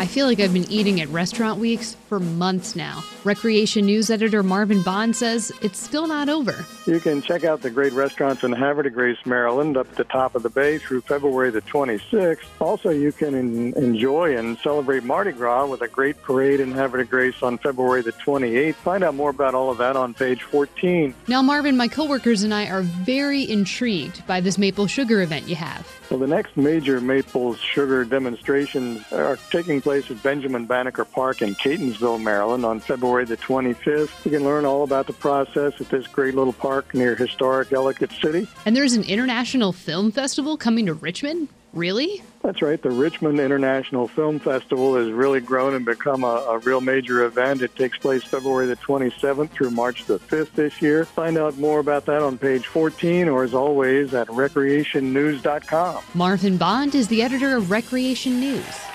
I feel like I've been eating at Restaurant Weeks for months now. Recreation News editor Marvin Bond says it's still not over. You can check out the great restaurants in Havre de Grace, Maryland, up at the top of the bay through February the 26th. Also, you can enjoy and celebrate Mardi Gras with a great parade in Havre de Grace on February the 28th. Find out more about all of that on page 14. Now, Marvin, my coworkers and I are very intrigued by this maple sugar event you have. Well, the next major maple sugar demonstrations are taking place at Benjamin Banneker Park in Catonsville, Maryland on February the 25th. You can learn all about the process at this great little park near historic Ellicott City. And there's an international film festival coming to Richmond? Really? That's right. The Richmond International Film Festival has really grown and become a real major event. It takes place February the 27th through March the 5th this year. Find out more about that on page 14 or, as always, at recreationnews.com. Marvin Bond is the editor of Recreation News.